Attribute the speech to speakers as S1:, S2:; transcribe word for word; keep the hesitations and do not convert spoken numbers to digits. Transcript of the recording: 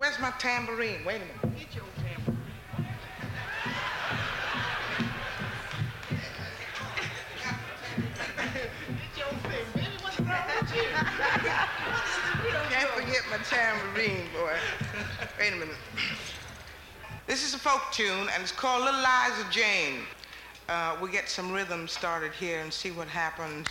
S1: Where's my tambourine? Wait a minute. Get your tambourine. Get your thing. Baby, what's wrong with you? Can't forget my tambourine, boy. Wait a minute. This is a folk tune, and it's called Little Liza Jane. Uh, we get some rhythm started here and see what happens.